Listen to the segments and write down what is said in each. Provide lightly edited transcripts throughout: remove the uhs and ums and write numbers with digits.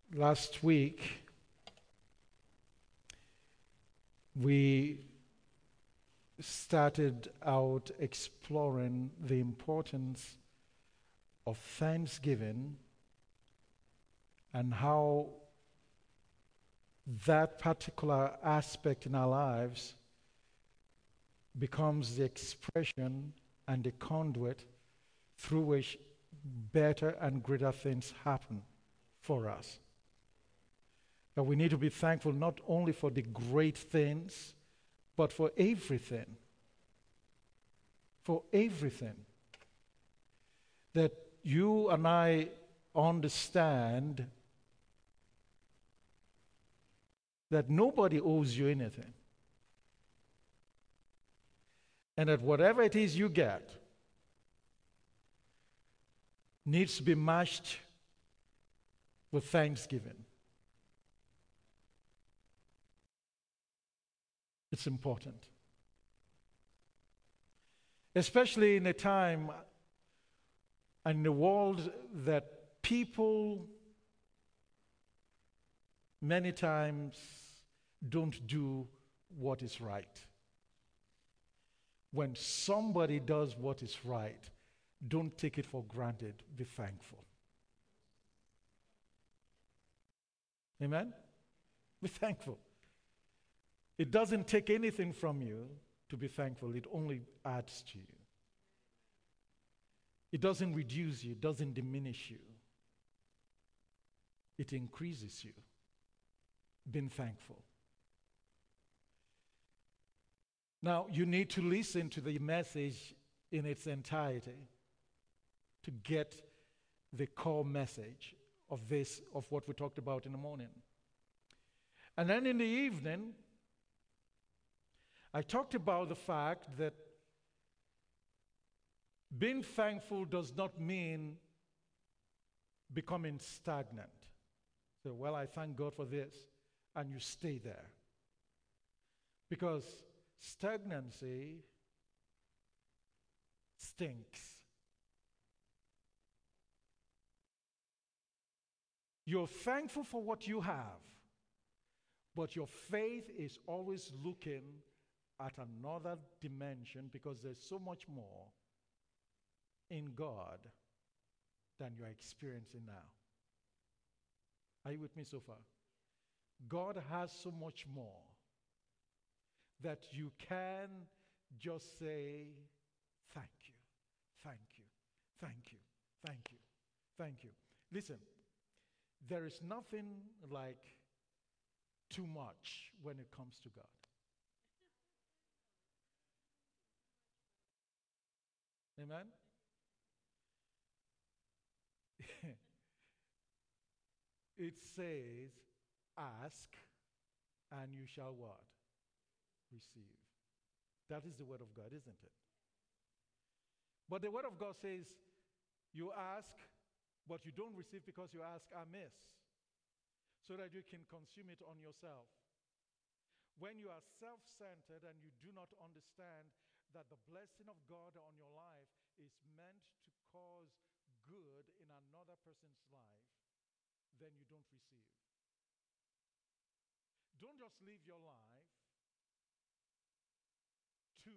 Last week, we started out exploring the importance of thanksgiving and how that particular aspect in our lives becomes the expression and the conduit through which better and greater things happen for us. That we need to be thankful not only for the great things, but for everything. For everything. That you and I understand that nobody owes you anything. And that whatever it is you get needs to be matched with thanksgiving. It's important. Especially in a time and in a world that people many times don't do what is right. When somebody does what is right, don't take it for granted. Be thankful. Amen? Be thankful. It doesn't take anything from you to be thankful. It only adds to you. It doesn't reduce you. It doesn't diminish you. It increases you. Being thankful. Now, you need to listen to the message in its entirety to get the core message of what we talked about in the morning. And then in the evening, I talked about the fact that being thankful does not mean becoming stagnant. So, well, I thank God for this, and you stay there. Because stagnancy stinks. You're thankful for what you have, but your faith is always looking at another dimension because there's so much more in God than you're experiencing now. Are you with me so far? God has so much more that you can just say, thank you, thank you, thank you, thank you, thank you. Listen, there is nothing like too much when it comes to God. Amen? It says, ask and you shall what? Receive. That is the word of God, isn't it? But the word of God says, you ask, but you don't receive because you ask amiss, so that you can consume it on yourself. When you are self-centered and you do not understand that the blessing of God on your life is meant to cause good in another person's life, then you don't receive. Don't just live your life to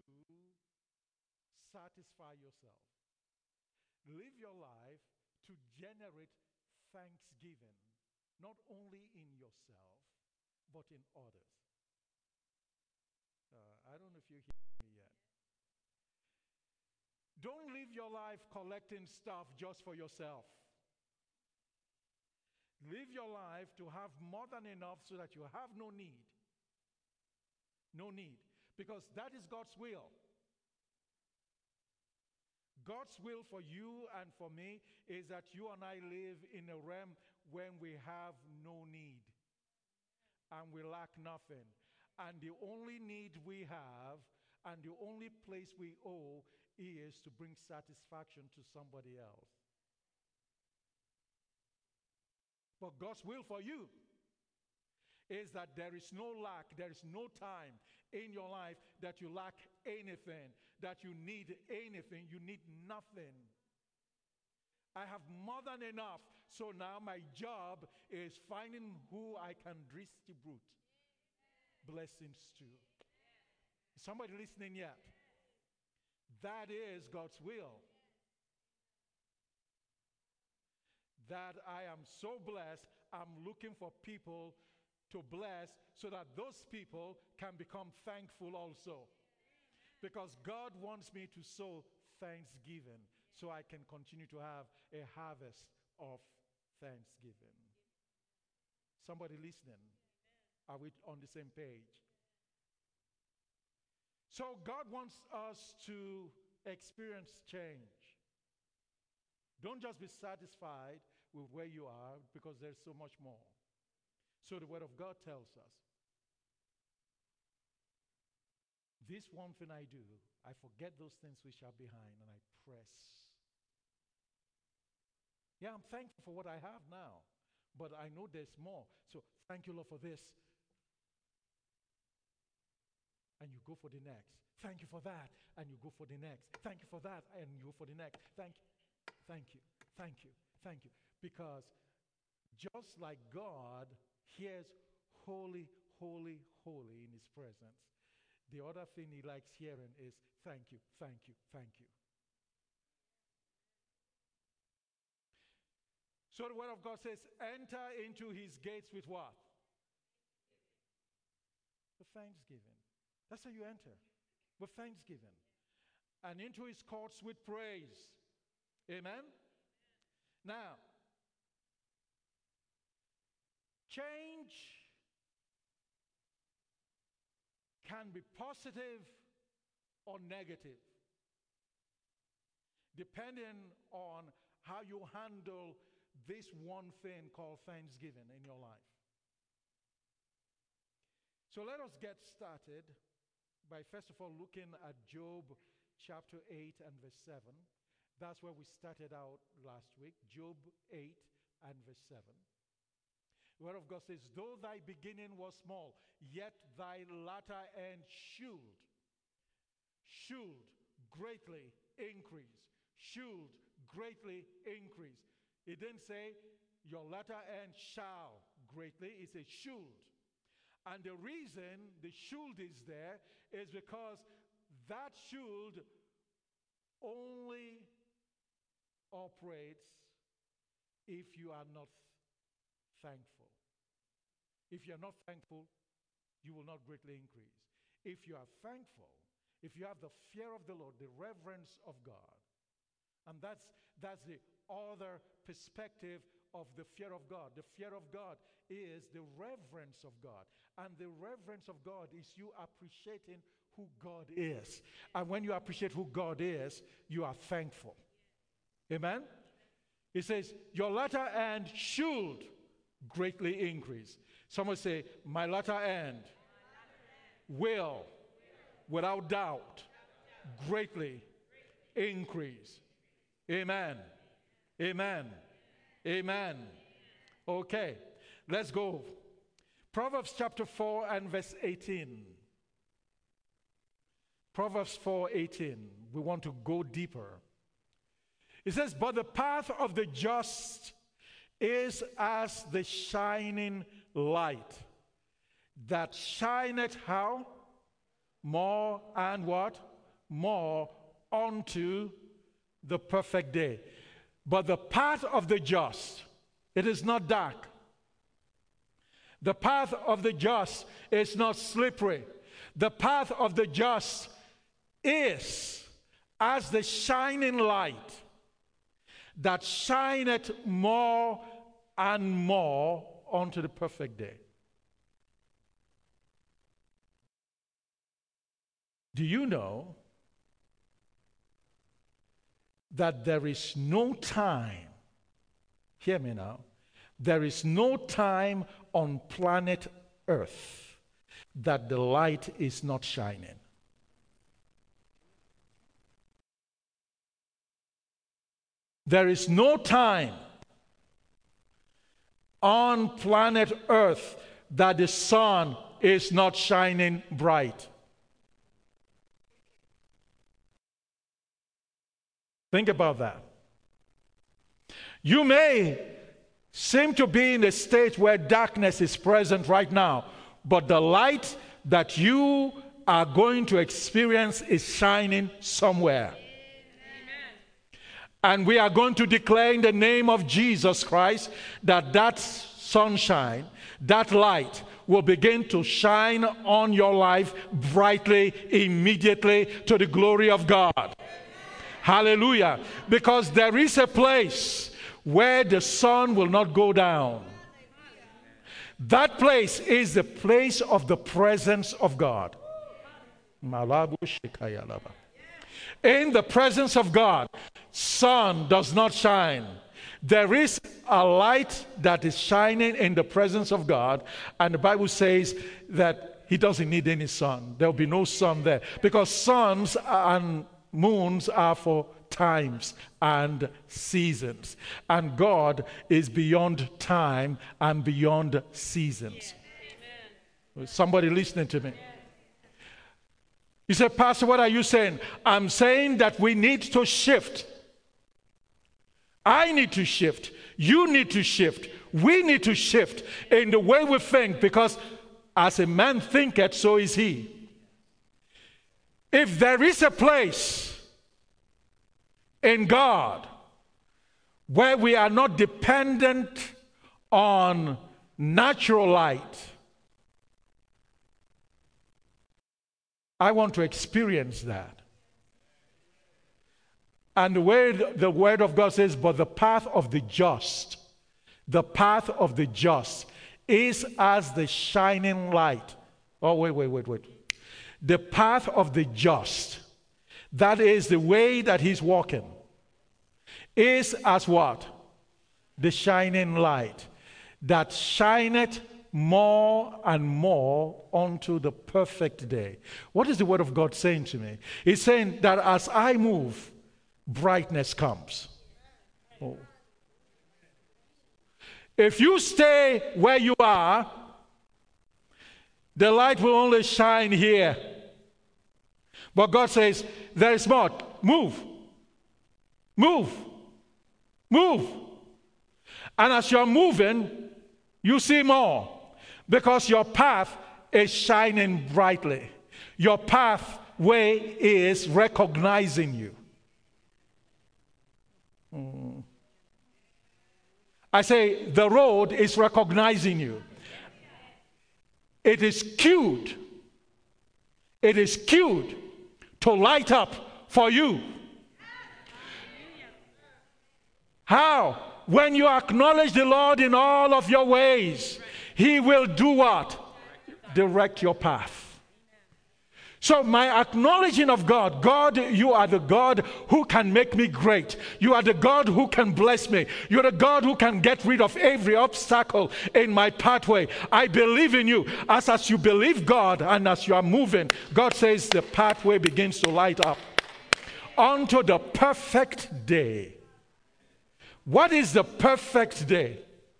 satisfy yourself. Live your life to generate thanksgiving, not only in yourself, but in others. I don't know if you hear me yet. Don't live your life collecting stuff just for yourself. Live your life to have more than enough so that you have no need. No need. Because that is God's will. God's will for you and for me is that you and I live in a realm when we have no need and we lack nothing. And the only need we have and the only place we owe is to bring satisfaction to somebody else. But God's will for you is that there is no lack, there is no time in your life that you lack anything, that you need anything, you need nothing. I have more than enough. So now my job is finding who I can distribute blessings to. Somebody listening yet? That is God's will. That I am so blessed, I'm looking for people to bless so that those people can become thankful also. Because God wants me to sow thanksgiving so I can continue to have a harvest of thanksgiving. Somebody listening? Are we on the same page? So God wants us to experience change. Don't just be satisfied with where you are, because there's so much more. So the Word of God tells us, this one thing I do, I forget those things which are behind and I press. Yeah, I'm thankful for what I have now, but I know there's more. So thank you, Lord, for this. And you go for the next. Thank you for that. And you go for the next. Thank you for that. And you go for the next. Thank you. Thank you. Thank you. Thank you. Because just like God hears holy, holy, holy in his presence, the other thing he likes hearing is thank you, thank you, thank you. So the Word of God says, enter into his gates with what? With thanksgiving. That's how you enter. With thanksgiving. And into his courts with praise. Amen? Now, change can be positive or negative, depending on how you handle this one thing called thanksgiving in your life. So let us get started by first of all looking at Job chapter 8 and verse 7. That's where we started out last week. Job 8 and verse 7. The Word of God says, though thy beginning was small, yet thy latter end should greatly increase. Should greatly increase. It didn't say your latter end shall greatly. It says should. And the reason the should is there is because that should only operates if you are not thankful. If you're not thankful, you will not greatly increase. If you are thankful, if you have the fear of the Lord, the reverence of God, and that's the other perspective of the fear of God. The fear of God is the reverence of God. And the reverence of God is you appreciating who God is. And when you appreciate who God is, you are thankful. Amen? It says, your latter end should greatly increase. Someone say, my latter end will, without doubt, greatly increase. Amen. Amen. Amen. Okay, let's go. Proverbs chapter 4 and verse 18. Proverbs 4:18. We want to go deeper. It says, but the path of the just is as the shining light that shineth how? More and what? More unto the perfect day. But the path of the just, it is not dark. The path of the just is not slippery. The path of the just is as the shining light that shineth more and more unto the perfect day. Do you know that there is no time, hear me now, there is no time on planet Earth that the light is not shining? There is no time on planet Earth that the sun is not shining bright. Think about that. You may seem to be in a state where darkness is present right now, but the light that you are going to experience is shining somewhere. And we are going to declare in the name of Jesus Christ that sunshine, that light will begin to shine on your life brightly, immediately, to the glory of God. Hallelujah. Because there is a place where the sun will not go down. That place is the place of the presence of God. In the presence of God, sun does not shine. There is a light that is shining in the presence of God, and the Bible says that he doesn't need any sun. There will be no sun there, because suns and moons are for times and seasons, and God is beyond time and beyond seasons. Somebody listening to me? You say, Pastor, what are you saying? I'm saying that we need to shift. I need to shift. You need to shift. We need to shift in the way we think, because as a man thinketh, so is he. If there is a place in God where we are not dependent on natural light, I want to experience that. And the word of God says, but the path of the just is as the shining light. Oh, wait. The path of the just, that is the way that he's walking, is as what? The shining light that shineth more and more unto the perfect day. What is the word of God saying to me? It's saying that as I move, brightness comes. Oh. If you stay where you are, the light will only shine here. But God says, there is more. Move. And as you're moving, you see more, because your path is shining brightly. Your pathway is recognizing you. I say the road is recognizing you. It is cued. It is cued to light up for you. How? When you acknowledge the Lord in all of your ways, he will do what? Direct your path. So my acknowledging of God, God, you are the God who can make me great. You are the God who can bless me. You're the God who can get rid of every obstacle in my pathway. I believe in you. As you believe God and as you are moving, God says the pathway begins to light up unto the perfect day. What is the perfect day?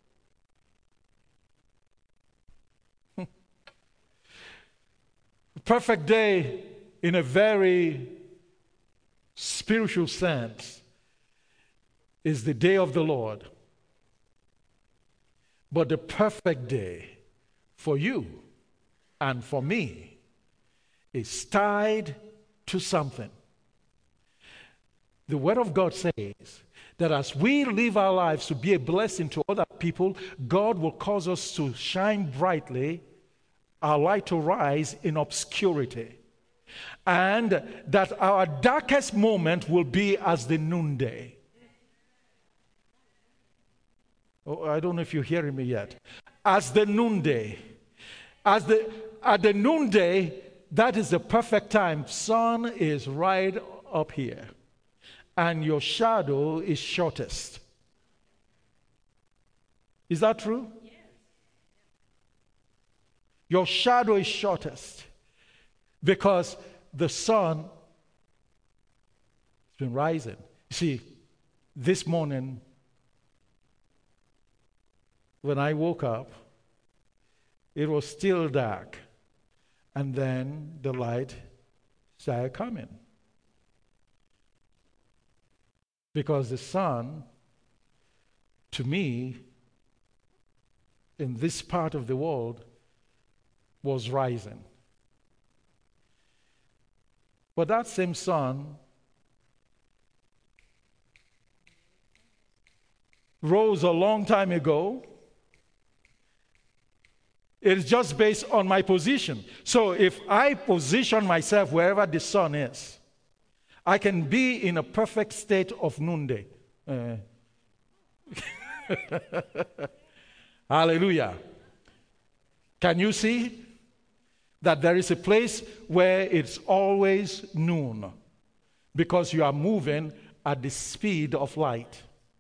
Perfect day, in a very spiritual sense, is the day of the Lord. But the perfect day for you and for me is tied to something. The Word of God says that as we live our lives to be a blessing to other people, God will cause us to shine brightly, our light to rise in obscurity, and that our darkest moment will be as the noonday. Oh, I don't know if you're hearing me yet. As the noonday. At the noonday, that is the perfect time. Sun is right up here, and your shadow is shortest. Is that true? Your shadow is shortest because the sun has been rising. See, this morning when I woke up, it was still dark, and then the light started coming. Because the sun to me, in this part of the world, was rising. But that same sun rose a long time ago. It is just based on my position. So if I position myself wherever the sun is, I can be in a perfect state of noonday. Hallelujah. Can you see that there is a place where it's always noon because you are moving at the speed of light?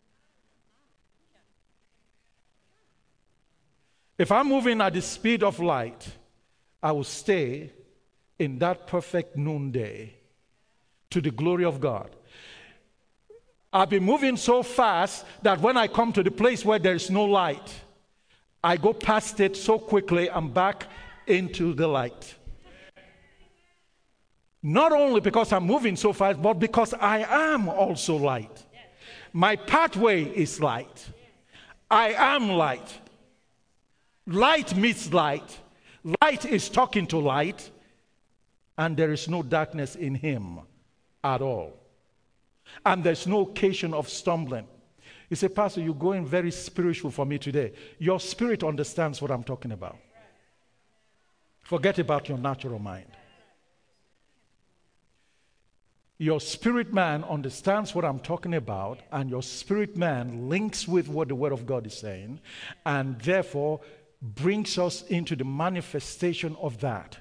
If I'm moving at the speed of light, I will stay in that perfect noonday to the glory of God. I'll be moving so fast that when I come to the place where there is no light, I go past it so quickly and back into the light. Not only because I'm moving so fast, but because I am also light. My pathway is light. I am light. Light meets light. Light is talking to light, and there is no darkness in him at all. And there's no occasion of stumbling. You say, Pastor, you're going very spiritual for me today. Your spirit understands what I'm talking about. Forget about your natural mind. Your spirit man understands what I'm talking about, and your spirit man links with what the Word of God is saying, and therefore brings us into the manifestation of that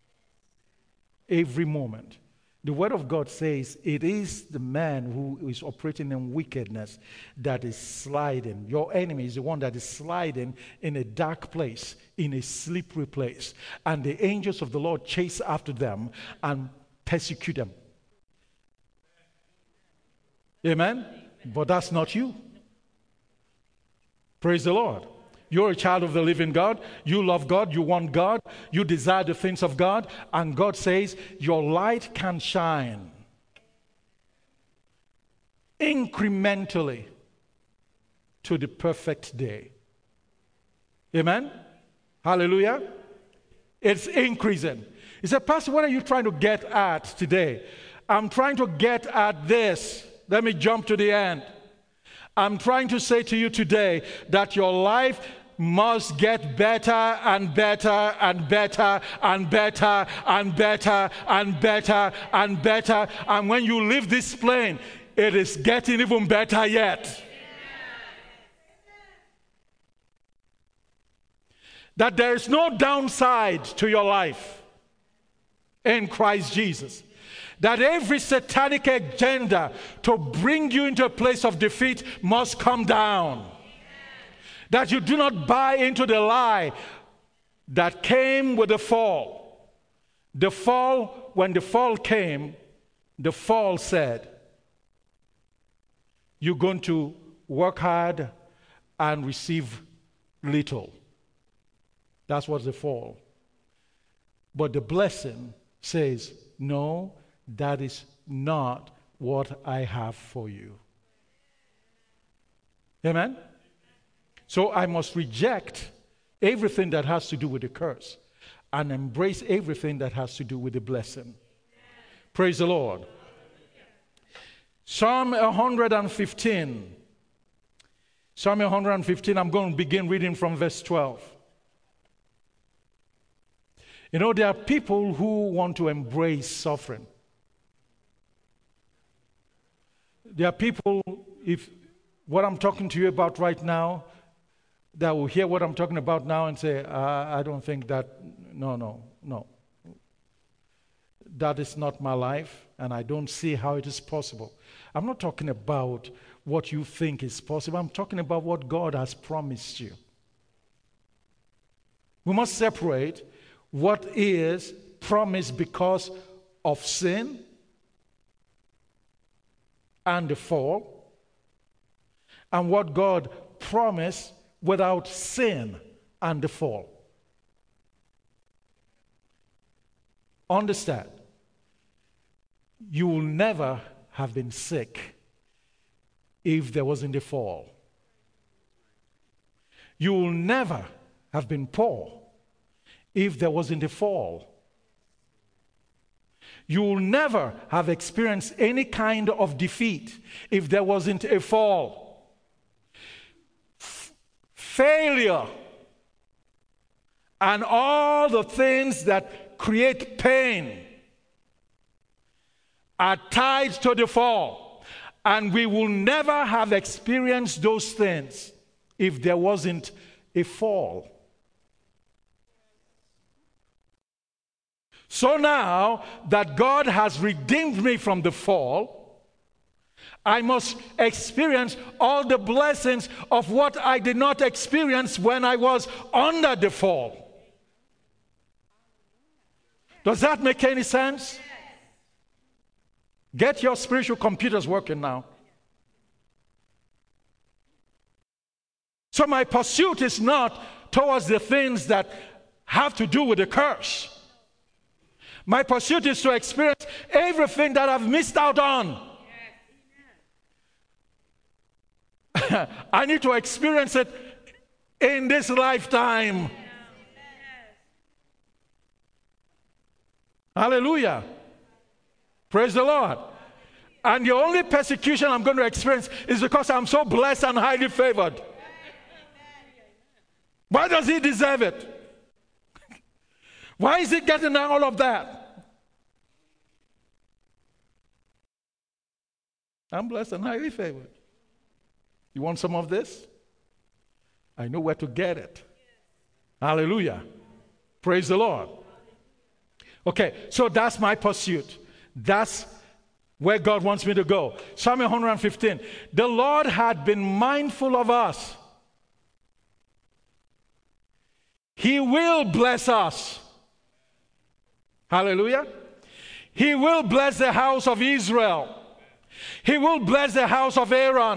every moment. The Word of God says it is the man who is operating in wickedness that is sliding. Your enemy is the one that is sliding in a dark place, in a slippery place. And the angels of the Lord chase after them and persecute them. Amen? But that's not you. Praise the Lord. You're a child of the living God. You love God. You want God. You desire the things of God. And God says your light can shine incrementally to the perfect day. Amen? Hallelujah. It's increasing. He said, Pastor, what are you trying to get at today? I'm trying to get at this. Let me jump to the end. I'm trying to say to you today that your life must get better and better and better and better and better and better and better. And when you leave this plane, it is getting even better yet. That there is no downside to your life in Christ Jesus. That every satanic agenda to bring you into a place of defeat must come down. That you do not buy into the lie that came with the fall. The fall, when the fall came, the fall said, you're going to work hard and receive little. That's what's the fall. But the blessing says, no, that is not what I have for you. Amen? So I must reject everything that has to do with the curse and embrace everything that has to do with the blessing. Praise the Lord. Psalm 115. Psalm 115, I'm going to begin reading from verse 12. You know, there are people who want to embrace suffering. There are people, if what I'm talking to you about right now, that will hear what I'm talking about now and say, I don't think that, no. That is not my life, and I don't see how it is possible. I'm not talking about what you think is possible. I'm talking about what God has promised you. We must separate what is promised because of sin and the fall, and what God promised without sin and the fall. Understand, you will never have been sick if there wasn't a fall. You will never have been poor if there wasn't a fall. You will never have experienced any kind of defeat if there wasn't a fall. Failure and all the things that create pain are tied to the fall. And we will never have experienced those things if there wasn't a fall. So now that God has redeemed me from the fall, I must experience all the blessings of what I did not experience when I was under the fall. Does that make any sense? Get your spiritual computers working now. So my pursuit is not towards the things that have to do with the curse. My pursuit is to experience everything that I've missed out on. I need to experience it in this lifetime. Hallelujah. Praise the Lord. And the only persecution I'm going to experience is because I'm so blessed and highly favored. Why does he deserve it? Why is he getting all of that? I'm blessed and highly favored. You want some of this? I know where to get it. Hallelujah. Praise the Lord. Okay, so that's my pursuit. That's where God wants me to go. Psalm 115. The Lord had been mindful of us. He will bless us. Hallelujah. He will bless the house of Israel. He will bless the house of Aaron.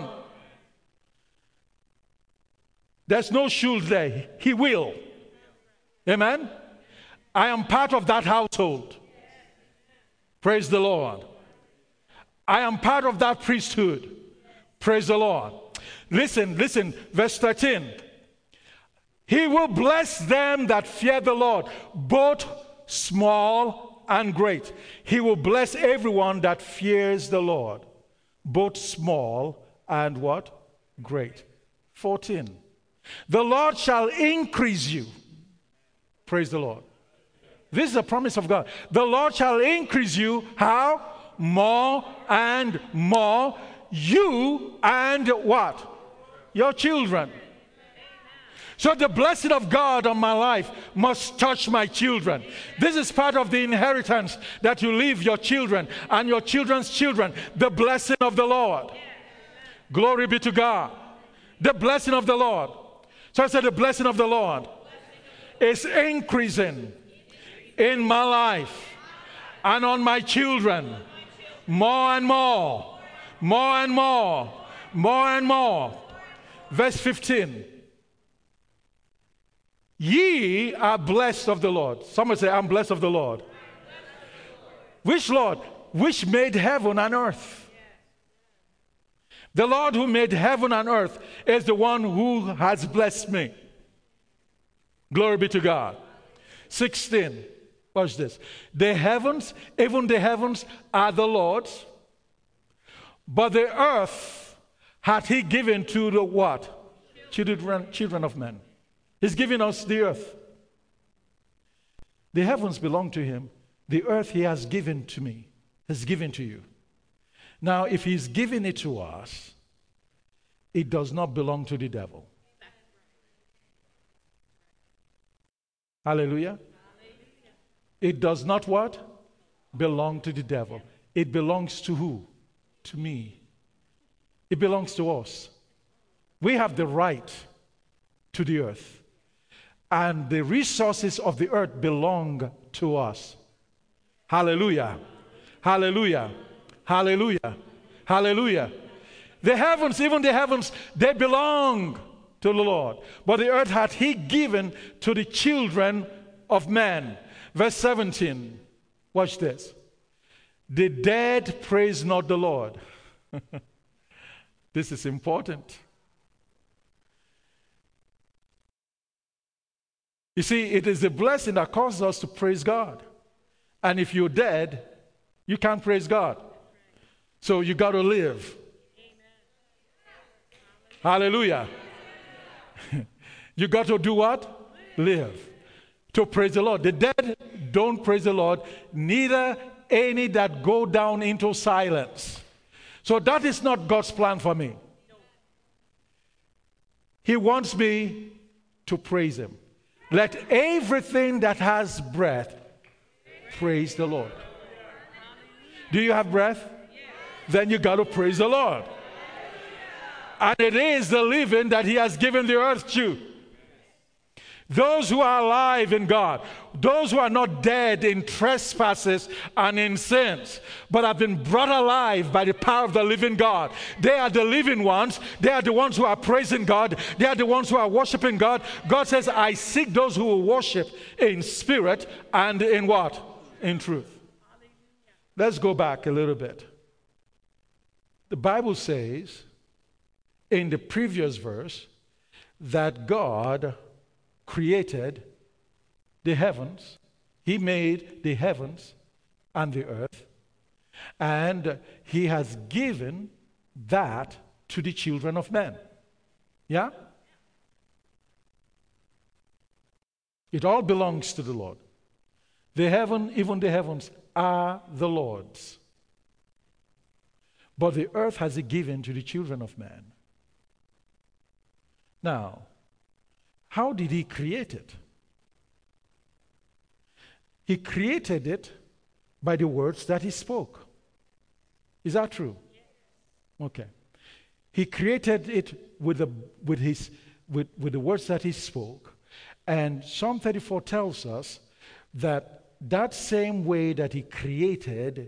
There's no shoes there. He will. Amen. I am part of that household. Praise the Lord. I am part of that priesthood. Praise the Lord. Listen, verse 13. He will bless them that fear the Lord, both small and great. He will bless everyone that fears the Lord, both small and what? Great. 14. The Lord shall increase you. Praise the Lord. This is a promise of God. The Lord shall increase you. How? More and more. You and what? Your children. So the blessing of God on my life must touch my children. This is part of the inheritance that you leave your children and your children's children. The blessing of the Lord. Glory be to God. The blessing of the Lord. So I said the blessing of the Lord is increasing in my life and on my children. More and more. More and more. More and more. Verse 15. Ye are blessed of the Lord. Someone say, I'm blessed of the Lord. Which Lord? Which made heaven and earth. The Lord who made heaven and earth is the one who has blessed me. Glory be to God. 16. Watch this. The heavens, even the heavens, are the Lord's, but the earth hath he given to the what? Children of men. He's giving us the earth. The heavens belong to him. The earth he has given to me, has given to you. Now, if he's given it to us, it does not belong to the devil. Hallelujah. It does not what? Belong to the devil. It belongs to who? To me. It belongs to us. We have the right to the earth. And the resources of the earth belong to us. Hallelujah. Hallelujah. Hallelujah. Hallelujah. The heavens, even the heavens, they belong to the Lord. But the earth hath he given to the children of men. Verse 17. Watch this. The dead praise not the Lord. This is important. You see, it is a blessing that causes us to praise God. And if you're dead, you can't praise God. So you got to live. Hallelujah. You got to do what? Live. To praise the Lord. The dead don't praise the Lord, neither any that go down into silence. So that is not God's plan for me. He wants me to praise Him. Let everything that has breath praise the Lord. Do you have breath? Then you got to praise the Lord. And it is the living that He has given the earth to. Those who are alive in God, those who are not dead in trespasses and in sins, but have been brought alive by the power of the living God. They are the living ones. They are the ones who are praising God. They are the ones who are worshiping God. God says, I seek those who will worship in spirit and in what? In truth. Let's go back a little bit. The Bible says in the previous verse that God created the heavens. He made the heavens and the earth, and He has given that to the children of men. Yeah? It all belongs to the Lord. The heaven, even the heavens, are the Lord's. But the earth has He given to the children of man. Now, how did He create it? He created it by the words that He spoke. Is that true? Okay. He created it with the words that He spoke. And Psalm 34 tells us that that same way that He created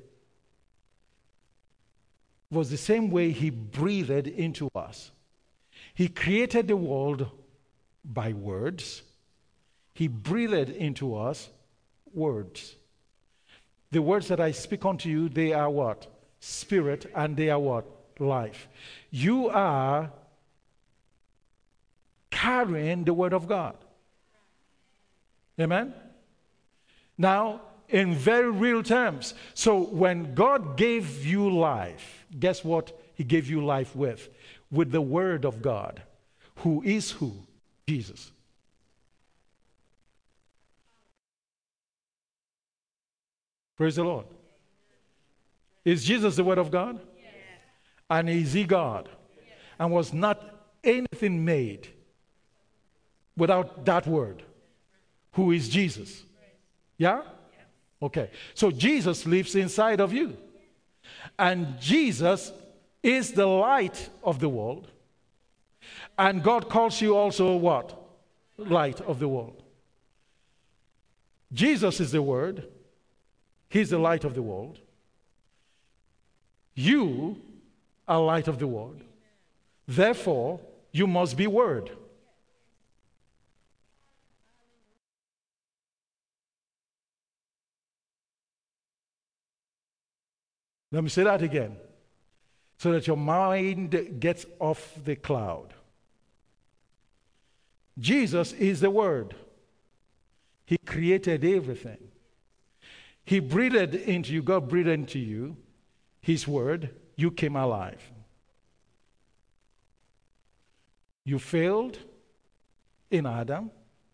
was the same way He breathed into us. He created the world by words. He breathed into us words. The words that I speak unto you, they are what? Spirit, and they are what? Life. You are carrying the word of God. Amen? Now, in very real terms. So when God gave you life, guess what He gave you life with? With the word of God. Who is who? Jesus. Praise the Lord. Is Jesus the word of God? Yes. And is He God? Yes. And was not anything made without that word? Who is Jesus? Yeah? Okay. So Jesus lives inside of you. And Jesus is the light of the world. And God calls you also what? Light of the world. Jesus is the Word. He's the light of the world. You are light of the world. Therefore, you must be Word. Let me say that again, so that your mind gets off the cloud. Jesus is the Word. He created everything. He breathed into you, God breathed into you His Word. You came alive. You failed in Adam.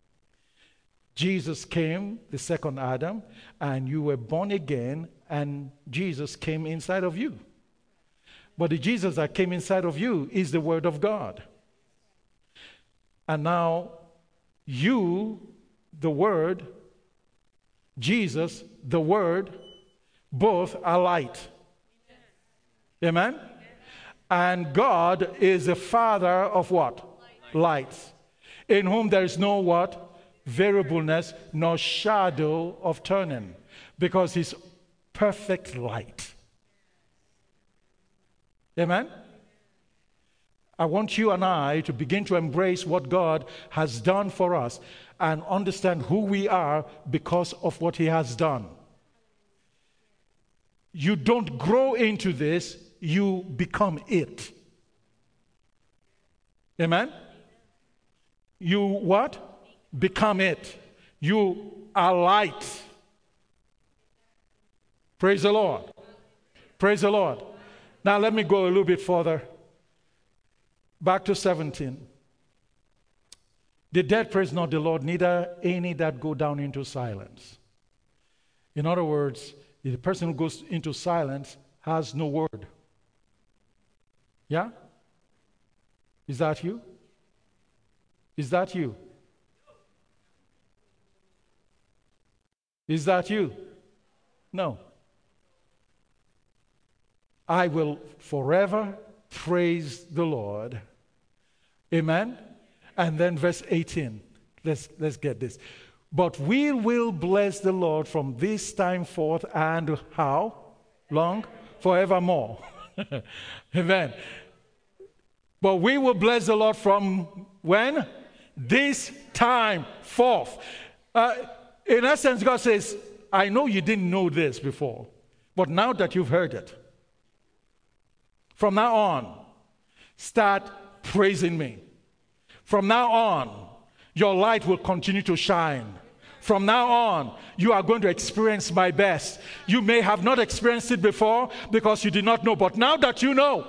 Jesus came, the second Adam, and you were born again, and Jesus came inside of you. But the Jesus that came inside of you is the Word of God. And now, you, the Word, Jesus, the Word, both are light. Amen? And God is the Father of what? Light. In whom there is no what? Variableness, nor shadow of turning. Because He's perfect light. Amen? I want you and I to begin to embrace what God has done for us and understand who we are because of what He has done. You don't grow into this, you become it. Amen? You what? Become it. You are light. Praise the Lord. Praise the Lord. Now let me go a little bit further. Back to 17. The dead praise not the Lord, neither any that go down into silence. In other words, the person who goes into silence has no word. Yeah? Is that you? Is that you? Is that you? No. I will forever praise the Lord. Amen? And then verse 18. Let's get this. But we will bless the Lord from this time forth and how long? Forevermore. Amen. But we will bless the Lord from when? This time forth. In essence, God says, I know you didn't know this before, but now that you've heard it, from now on, start praising me. From now on, your light will continue to shine. From now on, you are going to experience my best. You may have not experienced it before because you did not know, but now that you know,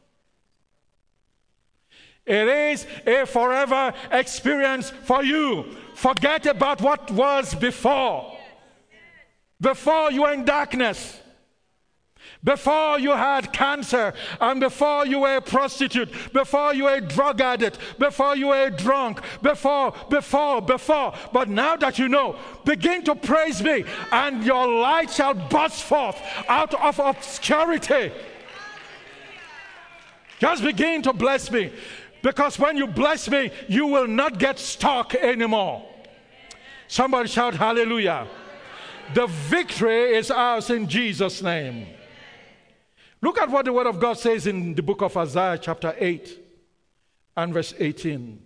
it is a forever experience for you. Forget about what was before. Before you were in darkness. Before you had cancer, and before you were a prostitute, before you were a drug addict, before you were a drunk, before. But now that you know, begin to praise me, and your light shall burst forth out of obscurity. Just begin to bless me, because when you bless me, you will not get stuck anymore. Somebody shout hallelujah. The victory is ours in Jesus' name. Look at what the Word of God says in the book of Isaiah chapter 8 and verse 18.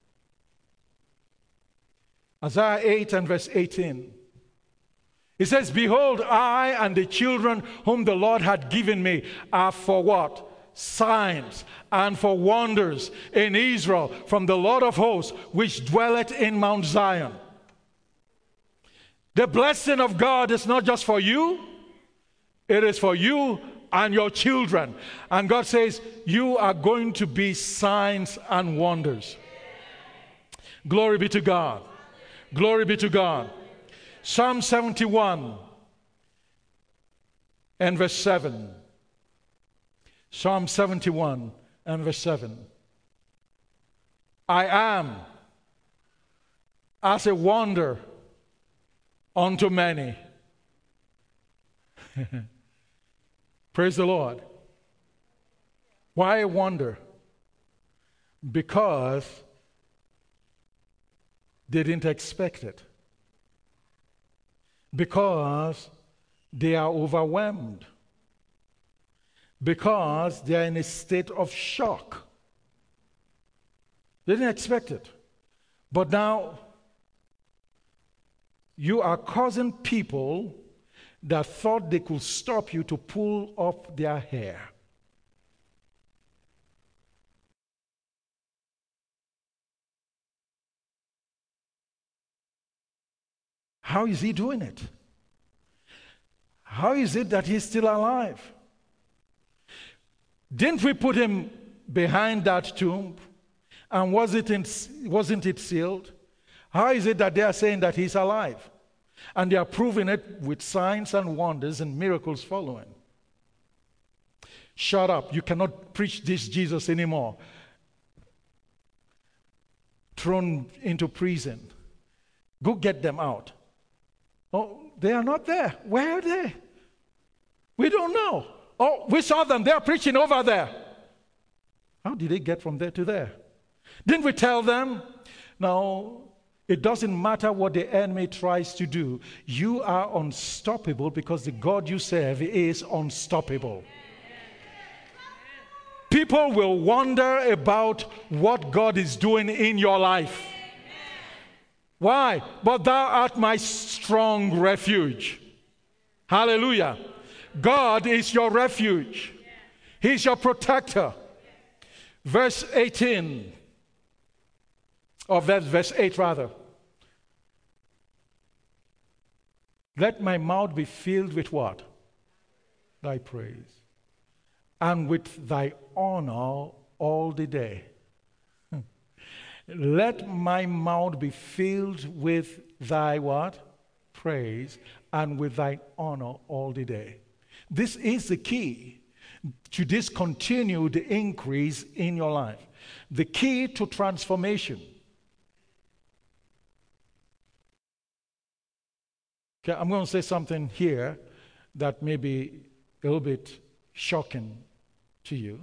Isaiah 8 and verse 18. It says, behold, I and the children whom the Lord had given me are for what? Signs and for wonders in Israel from the Lord of hosts, which dwelleth in Mount Zion. The blessing of God is not just for you, it is for you and your children. And God says, you are going to be signs and wonders. Glory be to God. Glory be to God. Psalm 71 and verse 7. Psalm 71 and verse 7. I am as a wonder unto many. Praise the Lord. Why a wonder? Because they didn't expect it. Because they are overwhelmed. Because they are in a state of shock. They didn't expect it. But now, you are causing people that thought they could stop you to pull up their hair. How is he doing it? How is it that he's still alive? Didn't we put him behind that tomb? And wasn't it sealed? How is it that they are saying that he's alive? And they are proving it with signs and wonders and miracles following. Shut up. You cannot preach this Jesus anymore. Thrown into prison. Go get them out. Oh, they are not there. Where are they? We don't know. Oh, we saw them. They're preaching over there. How did they get from there to there? Didn't we tell them? No. It doesn't matter what the enemy tries to do. You are unstoppable because the God you serve is unstoppable. People will wonder about what God is doing in your life. Why? But thou art my strong refuge. Hallelujah. God is your refuge. He's your protector. Verse 18. Of that verse 8 rather. Let my mouth be filled with what? Thy praise. And with thy honor all the day. Let my mouth be filled with thy what? Praise. And with thy honor all the day. This is the key to this continued increase in your life. The key to transformation. Okay, I'm going to say something here that may be a little bit shocking to you.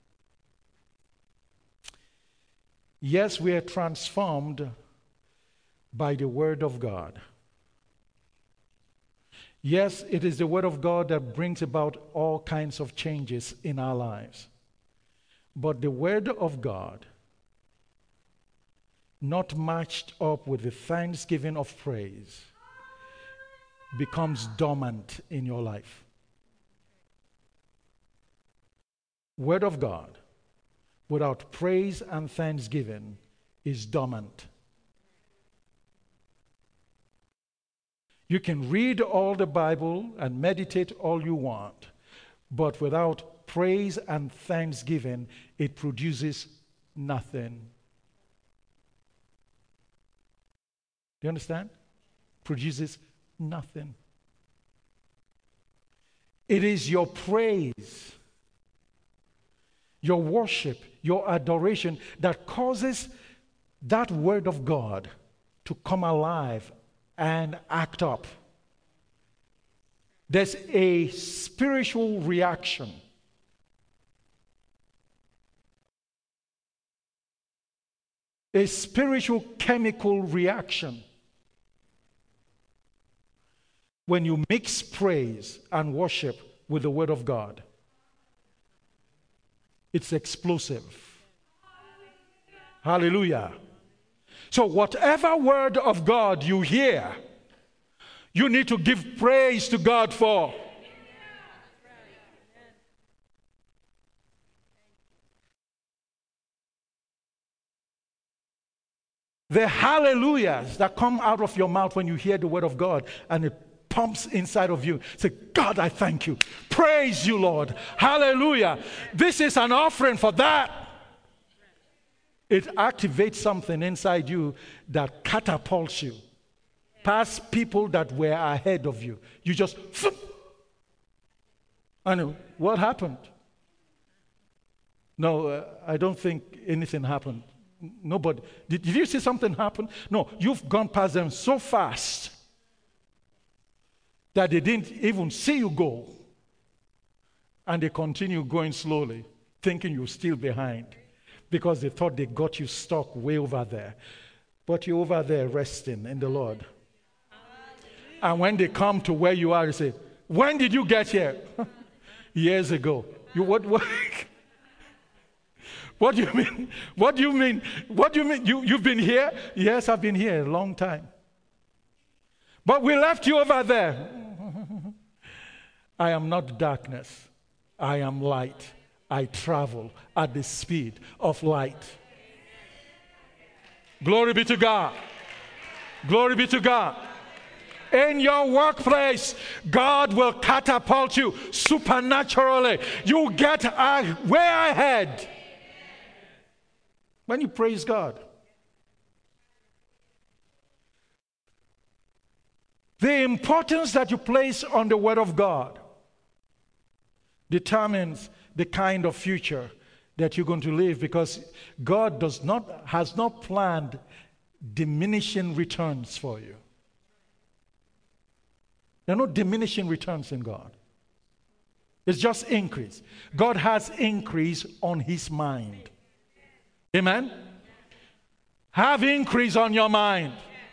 Yes, we are transformed by the Word of God. Yes, it is the Word of God that brings about all kinds of changes in our lives. But the Word of God, not matched up with the thanksgiving of praise, becomes dormant in your life. Word of God without praise and thanksgiving is dormant. You can read all the Bible and meditate all you want, but without praise and thanksgiving, it produces nothing. Do you understand? Produces nothing. It is your praise, your worship, your adoration that causes that Word of God to come alive and act up. There's a spiritual reaction. A spiritual chemical reaction when you mix praise and worship with the Word of God. It's explosive. Hallelujah. So whatever Word of God you hear, you need to give praise to God for. The hallelujahs that come out of your mouth when you hear the Word of God and it pumps inside of you. Say, God, I thank you. Praise you, Lord. Hallelujah. This is an offering for that. It activates something inside you that catapults you past people that were ahead of you. You just, and what happened? No, I don't think anything happened. Nobody. Did you see something happen? No, you've gone past them so fast that they didn't even see you go. And they continue going slowly, thinking you're still behind, because they thought they got you stuck way over there. But you're over there resting in the Lord. And when they come to where you are, they say, when did you get here? Years ago. What do you mean? What do you mean? What do you mean? You've been here? Yes, I've been here a long time. But we left you over there. I am not darkness. I am light. I travel at the speed of light. Glory be to God. Glory be to God. In your workplace, God will catapult you supernaturally. You get way ahead when you praise God. The importance that you place on the Word of God determines the kind of future that you're going to live, because God has not planned diminishing returns for you. There are no diminishing returns in God. It's just increase. God has increase on His mind. Amen? Have increase on your mind.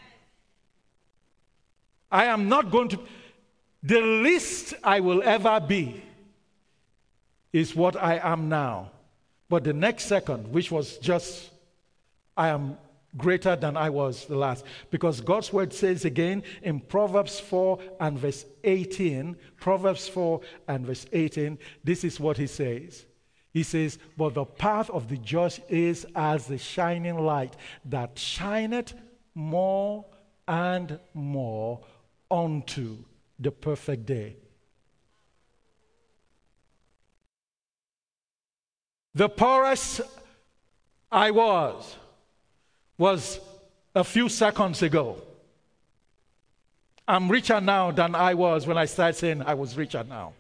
I am not going to, the least I will ever be is what I am now. But the next second, which was just, I am greater than I was the last. Because God's word says again in Proverbs 4 and verse 18, Proverbs 4 and verse 18, this is what he says. He says, but the path of the just is as the shining light that shineth more and more unto the perfect day. The poorest I was a few seconds ago. I'm richer now than I was when I started saying I was richer now.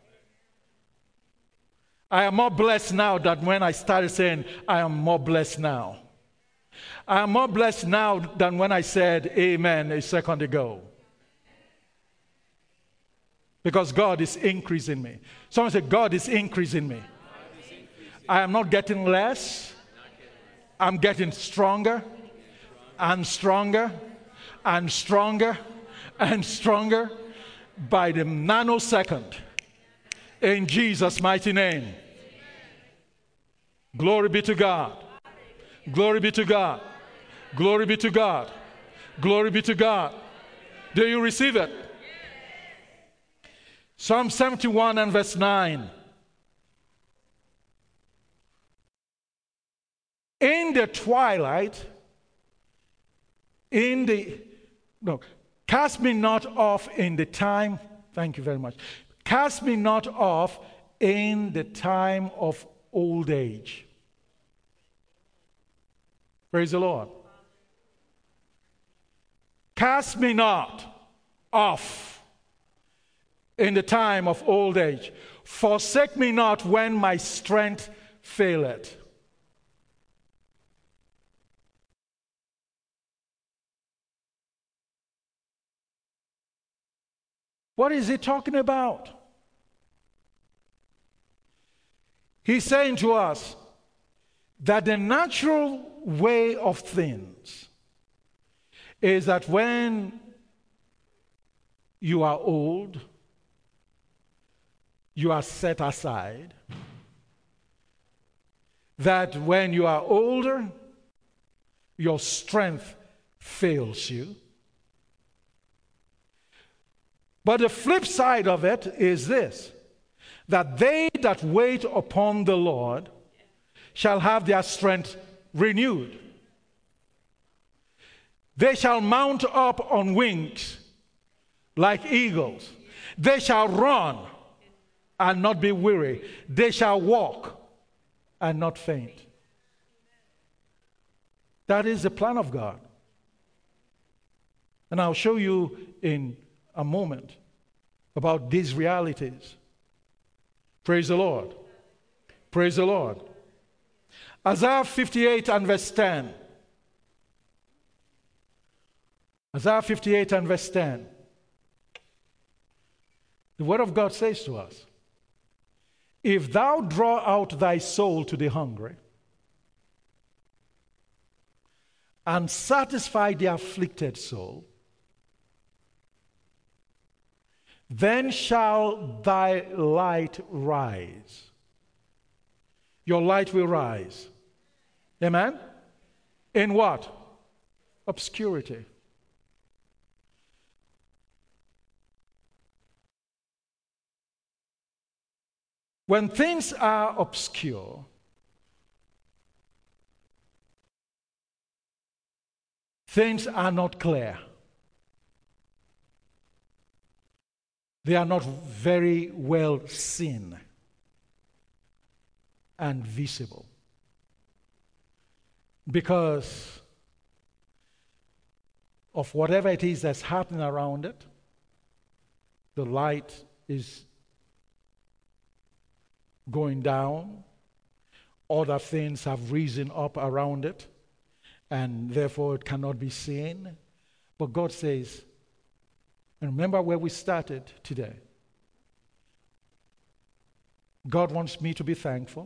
I am more blessed now than when I started saying I am more blessed now. I am more blessed now than when I said amen a second ago. Because God is increasing me. Someone say, God is increasing me. I am not getting less. I'm getting stronger and stronger and stronger and stronger by the nanosecond. In Jesus' mighty name. Glory be to God. Glory be to God. Glory be to God. Glory be to God. Do you receive it? Psalm 71 and verse 9. In the twilight, cast me not off in the time, thank you very much. Cast me not off in the time of old age. Praise the Lord. Cast me not off in the time of old age. Forsake me not when my strength faileth. What is he talking about? He's saying to us that the natural way of things is that when you are old, you are set aside. That when you are older, your strength fails you. But the flip side of it is this, that they that wait upon the Lord shall have their strength renewed. They shall mount up on wings like eagles. They shall run and not be weary. They shall walk and not faint. That is the plan of God. And I'll show you in a moment about these realities. Praise the Lord. Praise the Lord. Isaiah 58 and verse 10. Isaiah 58 and verse 10. The word of God says to us, if thou draw out thy soul to the hungry and satisfy the afflicted soul, then shall thy light rise. Your light will rise. Amen? In what? Obscurity. When things are obscure, things are not clear. They are not very well seen and visible. Because of whatever it is that's happening around it, the light is going down, other things have risen up around it, and therefore it cannot be seen. But God says, and remember where we started today. God wants me to be thankful.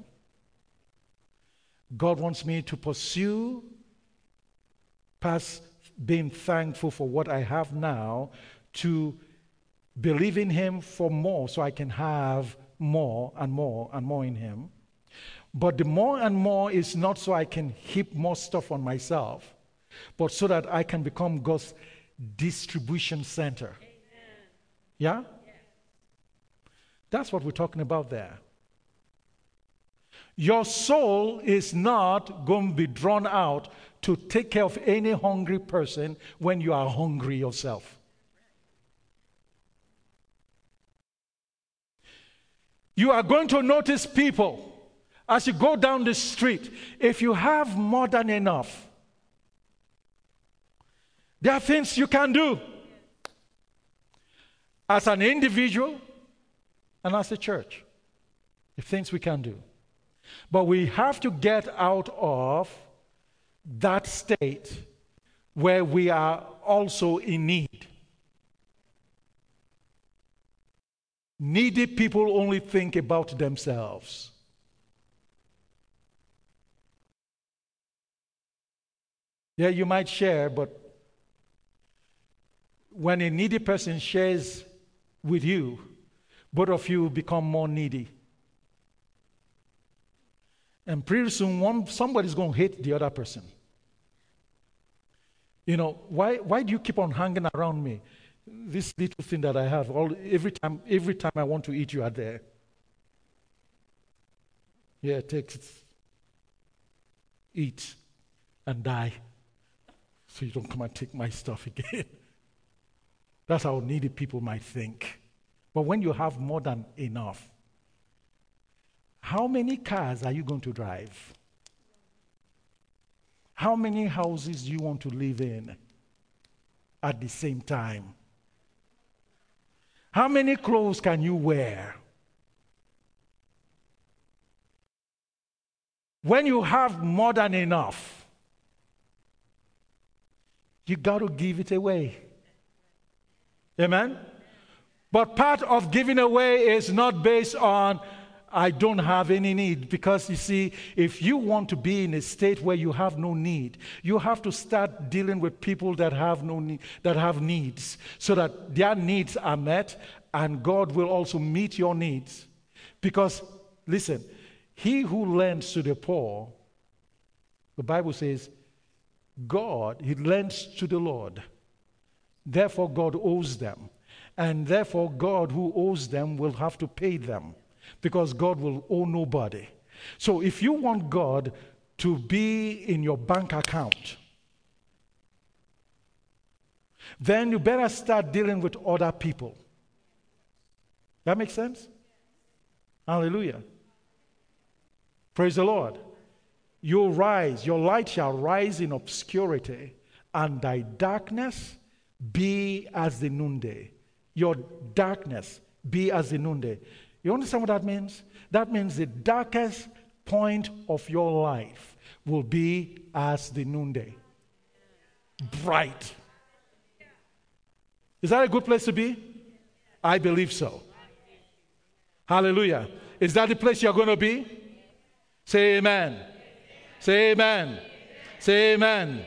God wants me to pursue past being thankful for what I have now, to believe in Him for more so I can have more and more and more in Him. But the more and more is not so I can heap more stuff on myself, but so that I can become God's distribution center. Yeah? That's what we're talking about there. Your soul is not going to be drawn out to take care of any hungry person when you are hungry yourself. You are going to notice people as you go down the street. If you have more than enough, there are things you can do as an individual and as a church. The things we can do. But we have to get out of that state where we are also in need. Needy people only think about themselves. Yeah, you might share, but when a needy person shares with you, both of you become more needy. And pretty soon, somebody's going to hate the other person. You know, why do you keep on hanging around me? This little thing that I have, every time I want to eat, you are there. Yeah, take it. Eat and die. So you don't come and take my stuff again. That's how needy people might think. But when you have more than enough, how many cars are you going to drive? How many houses do you want to live in at the same time? How many clothes can you wear? When you have more than enough, you got to give it away. Amen? But part of giving away is not based on, I don't have any need. Because you see, if you want to be in a state where you have no need, you have to start dealing with people that have no need, that have needs, so that their needs are met, and God will also meet your needs. Because, listen, he who lends to the poor, the Bible says, he lends to the Lord. Therefore, God owes them. And therefore, God who owes them will have to pay them, because God will owe nobody. So if you want God to be in your bank account, then you better start dealing with other people. That makes sense? Hallelujah. Praise the Lord. You'll rise, your light shall rise in obscurity, and thy darkness be as the noonday. Your darkness be as the noonday. You understand what that means? That means the darkest point of your life will be as the noonday. Bright. Is that a good place to be? I believe so. Hallelujah. Is that the place you're going to be? Say amen. Say amen. Say amen.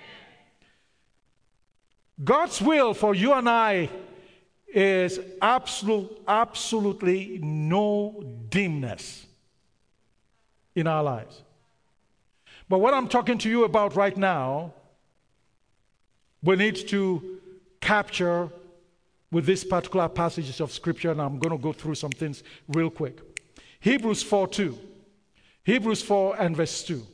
God's will for you and I is absolutely no dimness in our lives. But what I'm talking to you about right now, we need to capture with this particular passages of Scripture, and I'm going to go through some things real quick. Hebrews 4:2. Hebrews 4 and verse 2.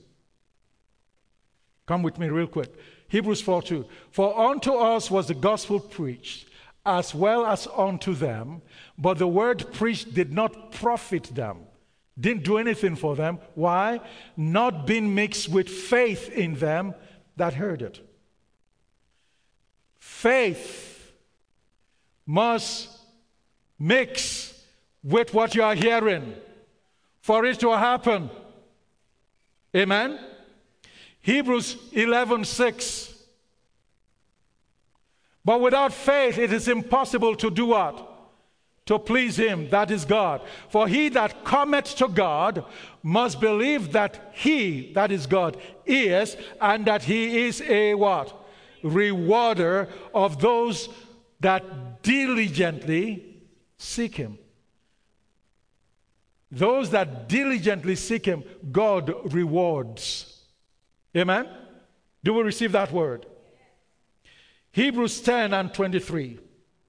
Come with me real quick. Hebrews 4:2. For unto us was the gospel preached, as well as unto them, but the word preached did not profit them, didn't do anything for them. Why? Not being mixed with faith in them that heard it. Faith must mix with what you are hearing for it to happen. Amen? Hebrews 11:6. But without faith it is impossible to do what? To please him, that is God. For he that cometh to God must believe that he, that is God, is, and that he is a what? Rewarder of those that diligently seek him. Those that diligently seek him, God rewards. Amen? Do we receive that word? Hebrews 10 and 23.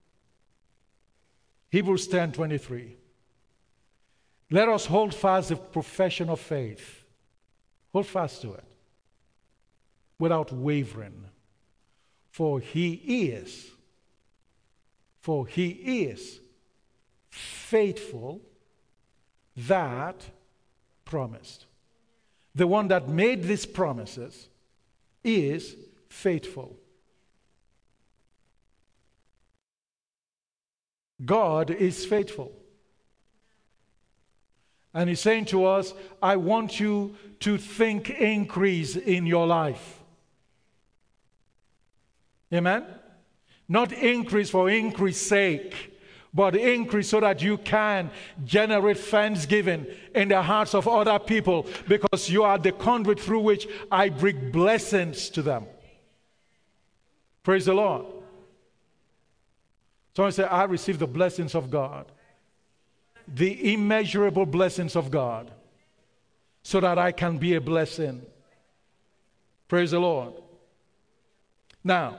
Hebrews 10:23. Let us hold fast the profession of faith. Hold fast to it without wavering. For he is faithful that promised. The one that made these promises is faithful. God is faithful. And He's saying to us, I want you to think increase in your life. Amen? Not increase for increase sake, but increase so that you can generate thanksgiving in the hearts of other people, because you are the conduit through which I bring blessings to them. Praise the Lord. Someone say, I receive the blessings of God, the immeasurable blessings of God, so that I can be a blessing. Praise the Lord. Now,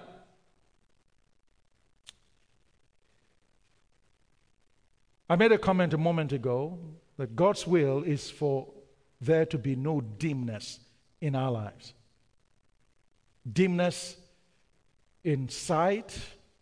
I made a comment a moment ago that God's will is for there to be no dimness in our lives. Dimness in sight,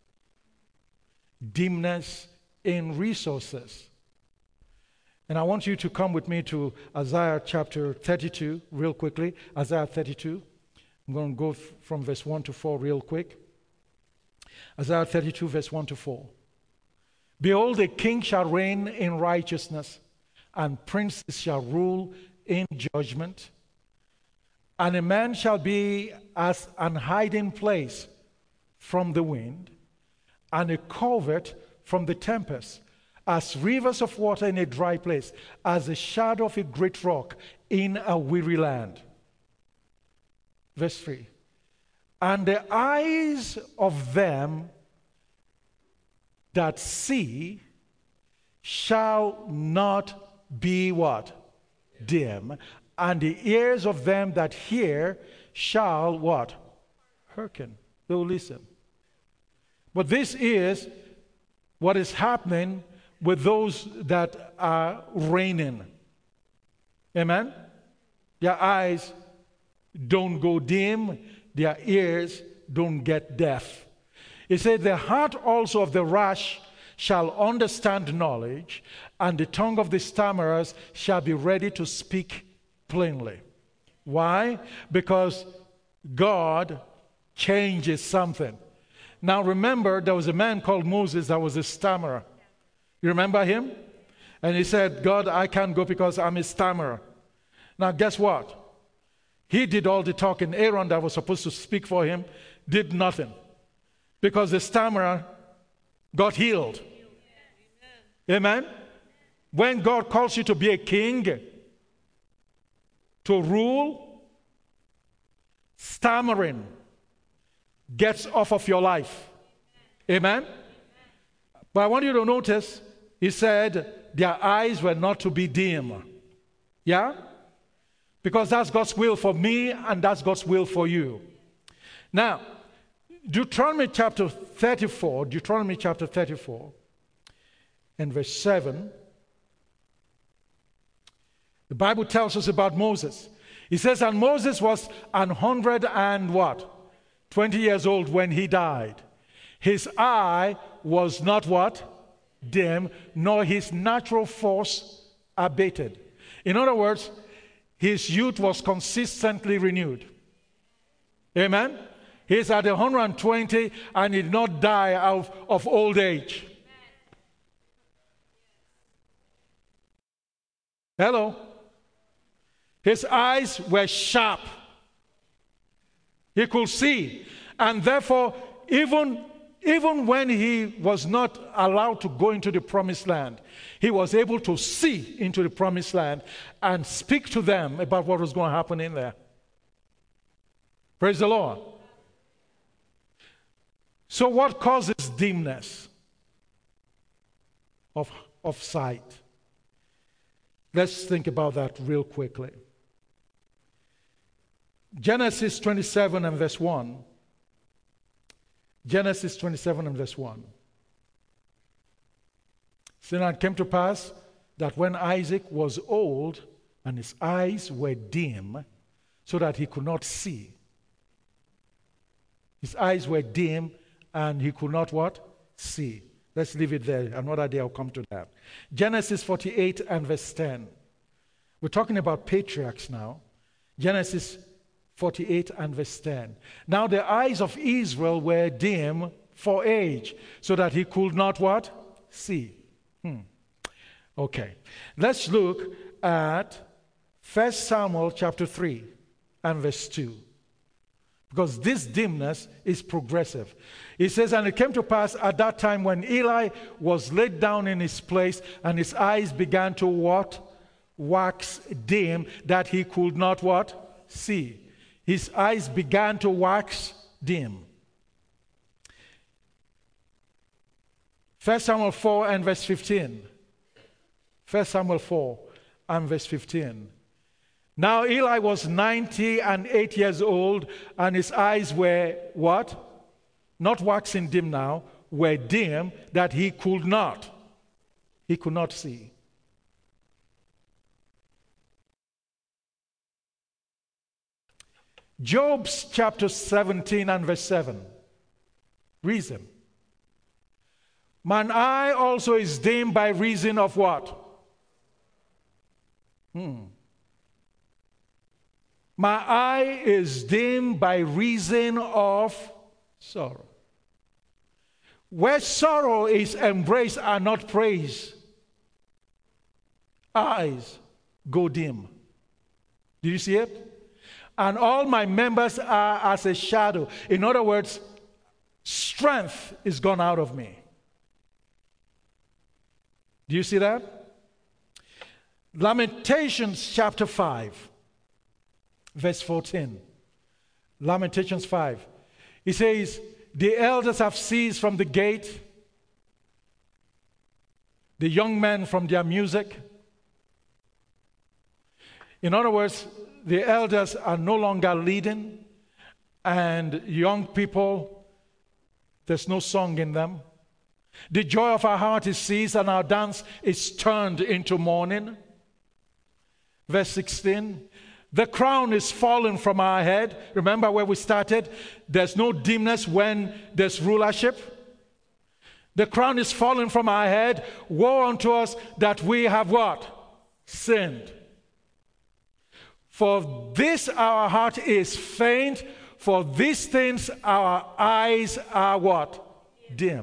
dimness in resources. And I want you to come with me to Isaiah chapter 32 real quickly. Isaiah 32. I'm going to go from verse 1 to 4 real quick. Isaiah 32 verse 1 to 4. Behold, a king shall reign in righteousness, and princes shall rule in judgment. And a man shall be as an hiding place from the wind, and a covert from the tempest, as rivers of water in a dry place, as the shadow of a great rock in a weary land. Verse 3. And the eyes of them that see shall not be what? Dim. And the ears of them that hear shall what? Hearken. They will listen. But this is what is happening with those that are reigning. Amen? Their eyes don't go dim. Their ears don't get deaf. He said, the heart also of the rash shall understand knowledge, and the tongue of the stammerers shall be ready to speak plainly. Why? Because God changes something. Now remember, there was a man called Moses that was a stammerer. You remember him? And he said, God, I can't go because I'm a stammerer. Now guess what? He did all the talking. Aaron, that was supposed to speak for him, did nothing. Because the stammerer got healed. Amen? When God calls you to be a king, to rule, stammering gets off of your life. Amen? But I want you to notice, he said, their eyes were not to be dim. Yeah? Because that's God's will for me, and that's God's will for you. Now, Deuteronomy chapter 34, and verse 7, the Bible tells us about Moses. It says, and Moses was 100 and what? 20 years old when he died. His eye was not what? Dim, nor his natural force abated. In other words, his youth was consistently renewed. Amen? He's at 120 and he did not die of old age. Hello? His eyes were sharp. He could see. And therefore, even when he was not allowed to go into the promised land, he was able to see into the promised land and speak to them about what was going to happen in there. Praise the Lord. So what causes dimness of sight? Let's think about that real quickly. Genesis 27 and verse 1. Genesis 27 and verse 1. So now it came to pass that when Isaac was old and his eyes were dim, so that he could not see. His eyes were dim and he could not what? See. Let's leave it there. Another day I'll come to that. Genesis 48 and verse 10. We're talking about patriarchs now. Genesis 48 and verse 10. Now the eyes of Israel were dim for age, so that he could not what? See. Okay. Let's look at 1 Samuel chapter 3 and verse 2. Because this dimness is progressive. It says, and it came to pass at that time when Eli was laid down in his place, and his eyes began to what? Wax dim, that he could not what? See. His eyes began to wax dim. 1 Samuel 4 and verse 15. 1 Samuel 4 and verse 15. Now Eli was 98 years old, and his eyes were what? Not waxing dim now, were dim, that he could not see. Job's chapter 17 and verse 7. Reason. Mine eye also is dim by reason of what? My eye is dim by reason of sorrow. Where sorrow is embraced and not praised, eyes go dim. Did you see it? And all my members are as a shadow. In other words, strength is gone out of me. Do you see that? Lamentations chapter 5, verse 14. Lamentations 5. He says, the elders have ceased from the gate, the young men from their music. In other words, the elders are no longer leading, and young people, there's no song in them. The joy of our heart is ceased, and our dance is turned into mourning. Verse 16, the crown is fallen from our head. Remember where we started? There's no dimness when there's rulership. The crown is fallen from our head. Woe unto us that we have what? Sinned. For this our heart is faint. For these things our eyes are what? Dim.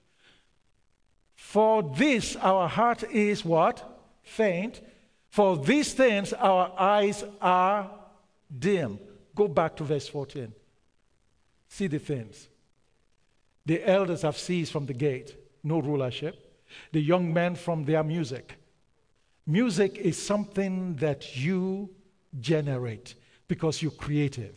For this our heart is what? Faint. For these things our eyes are dim. Go back to verse 14. See the things. The elders have ceased from the gate, no rulership. The young men from their music. Music is something that you generate because you're creative.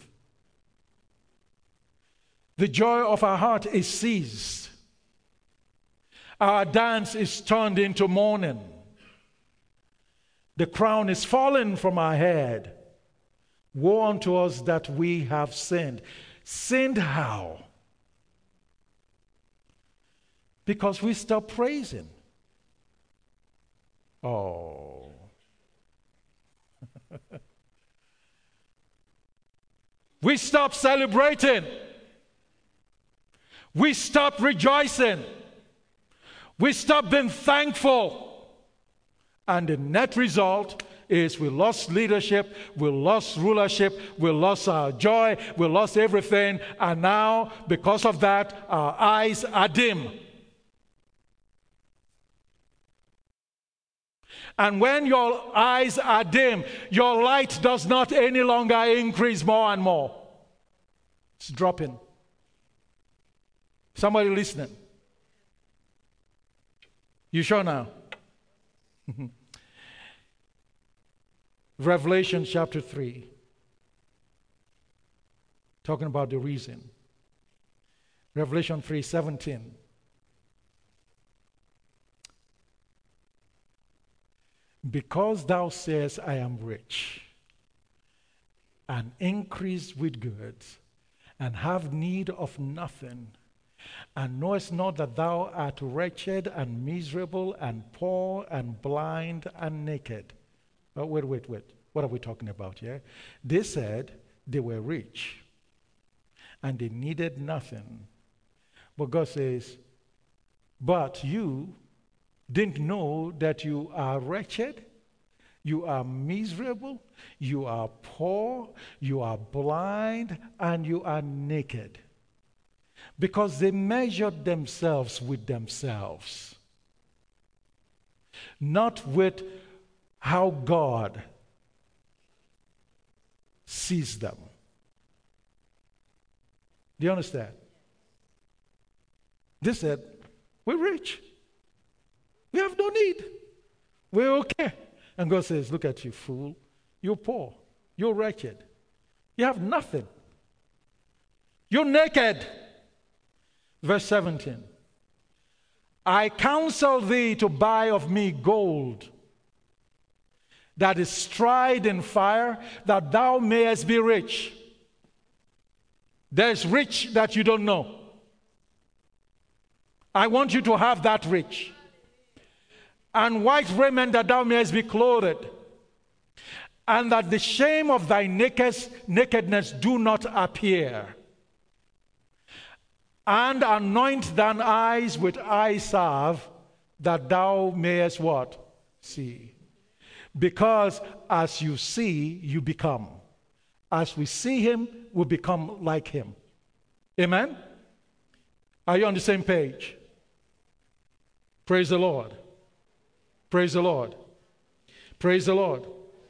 The joy of our heart is ceased. Our dance is turned into mourning. The crown is fallen from our head. Woe unto us that we have sinned. Sinned how? Because we stop praising. Oh. We stop celebrating. We stop rejoicing. We stop being thankful. And the net result is we lost leadership, we lost rulership, we lost our joy, we lost everything. And now, because of that, our eyes are dim. And when your eyes are dim, your light does not any longer increase more and more. It's dropping. Somebody listening? You sure now? Revelation chapter 3. Talking about the reason. Revelation 3:17. Because thou sayest, I am rich, and increase with goods, and have need of nothing, and knowest not that thou art wretched and miserable and poor and blind and naked. Oh, wait. What are we talking about here? They said they were rich and they needed nothing. But God says, But you didn't know that you are wretched, you are miserable, you are poor, you are blind, and you are naked. Because they measured themselves with themselves, not with how God sees them. Do you understand? They said, we're rich. We have no need. We're okay. And God says, look at you, fool. You're poor. You're wretched. You have nothing. You're naked. Verse 17. I counsel thee to buy of me gold that is tried in fire, that thou mayest be rich. There's rich that you don't know. I want you to have that rich. And white raiment that thou mayest be clothed, and that the shame of thy nakedness do not appear. And anoint thine eyes with eye salve, that thou mayest what? See. Because as you see, you become. As we see him, we become like him. Amen? Are you on the same page? Praise the Lord. Praise the Lord. Praise the Lord.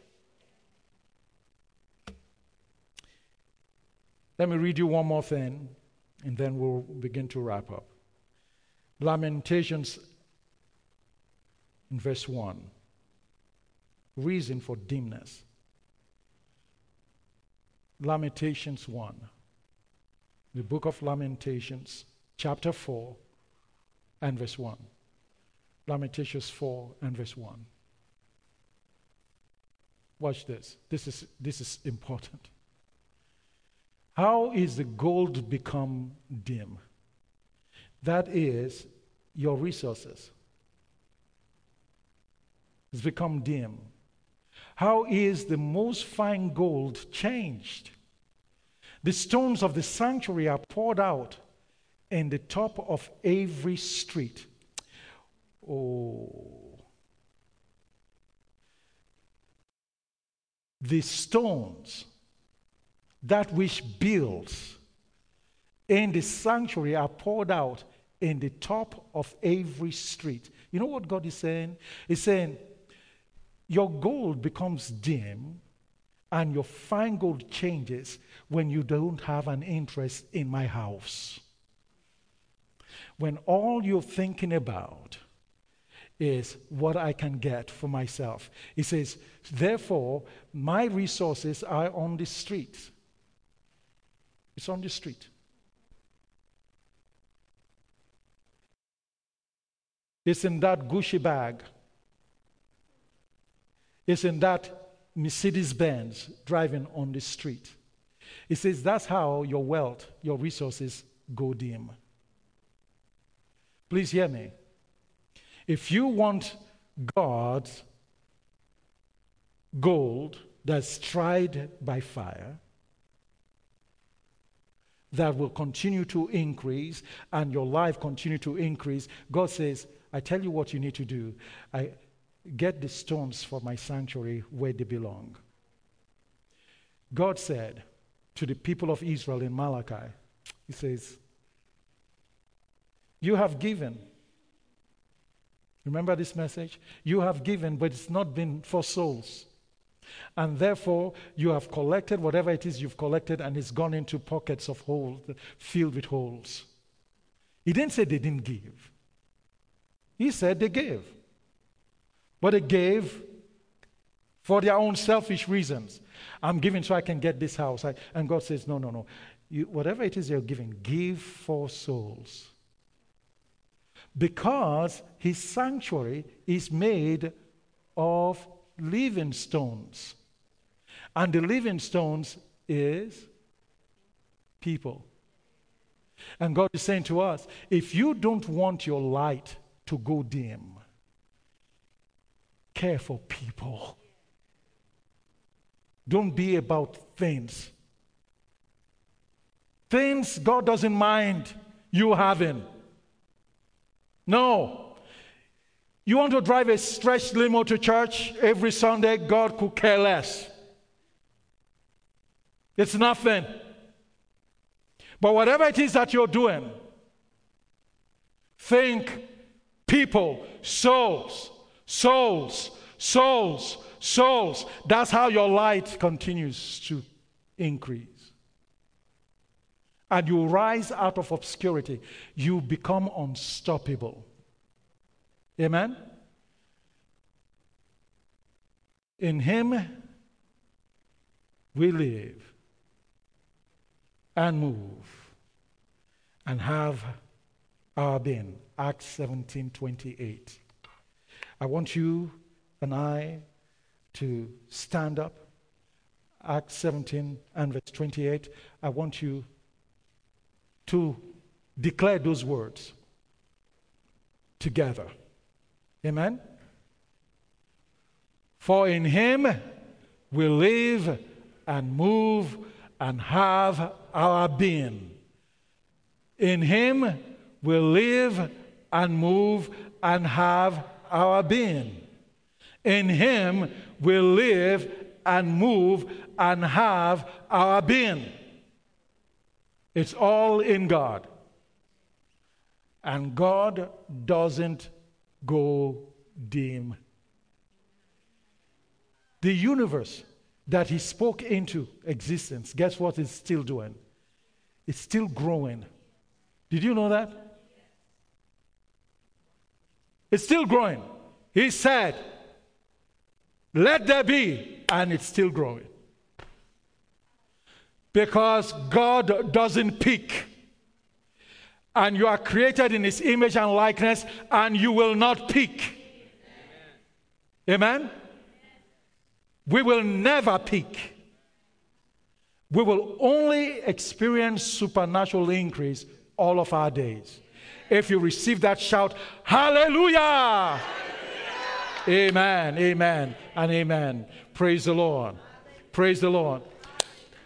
Let me read you one more thing, and then we'll begin to wrap up. Lamentations in verse 1. Reason for dimness. Lamentations 1. The book of Lamentations, chapter 4 and verse 1. Lamentations 4 and verse 1. Watch this. This is important. How is the gold become dim? That is your resources. It's become dim. How is the most fine gold changed? The stones of the sanctuary are poured out in the top of every street. Oh. The stones, that which builds in the sanctuary, are poured out in the top of every street. You know what God is saying? He's saying, your gold becomes dim and your fine gold changes when you don't have an interest in my house. When all you're thinking about is what I can get for myself. He says, therefore, my resources are on the street. It's on the street. It's in that Gucci bag. It's in that Mercedes-Benz driving on the street. He says that's how your wealth, your resources go dim. Please hear me. If you want God's gold that's tried by fire, that will continue to increase and your life continue to increase, God says, I tell you what you need to do. Get the stones for my sanctuary where they belong. God said to the people of Israel in Malachi, he says, you have given. Remember this message? You have given, but it's not been for souls. And therefore, you have collected whatever it is you've collected, and it's gone into pockets of holes, filled with holes. He didn't say they didn't give. He said they gave. But they gave for their own selfish reasons. I'm giving so I can get this house. And God says, no. Whatever it is you're giving, give for souls. Because his sanctuary is made of living stones. And the living stones is people. And God is saying to us, if you don't want your light to go dim, care for people. Don't be about things. Things God doesn't mind you having. No. You want to drive a stretched limo to church every Sunday, God could care less. It's nothing. But whatever it is that you're doing, think people, souls, souls, souls, souls. That's how your light continues to increase. And you rise out of obscurity. You become unstoppable. Amen? In Him we live and move and have our being. Acts 17:28. I want you and I to stand up. Acts 17 and verse 28. I want you to declare those words together. Amen? For in Him we live and move and have our being. In Him we live and move and have our being. In Him we live and move and have our being. It's all in God. And God doesn't go dim. The universe that He spoke into existence, guess what it's still doing? It's still growing. Did you know that? It's still growing. He said, let there be, and it's still growing. Because God doesn't peak. And you are created in His image and likeness, and you will not peak. Amen? Amen? We will never peak. We will only experience supernatural increase all of our days. If you receive that, shout, hallelujah! Hallelujah! Amen, amen, and amen. Praise the Lord. Praise the Lord.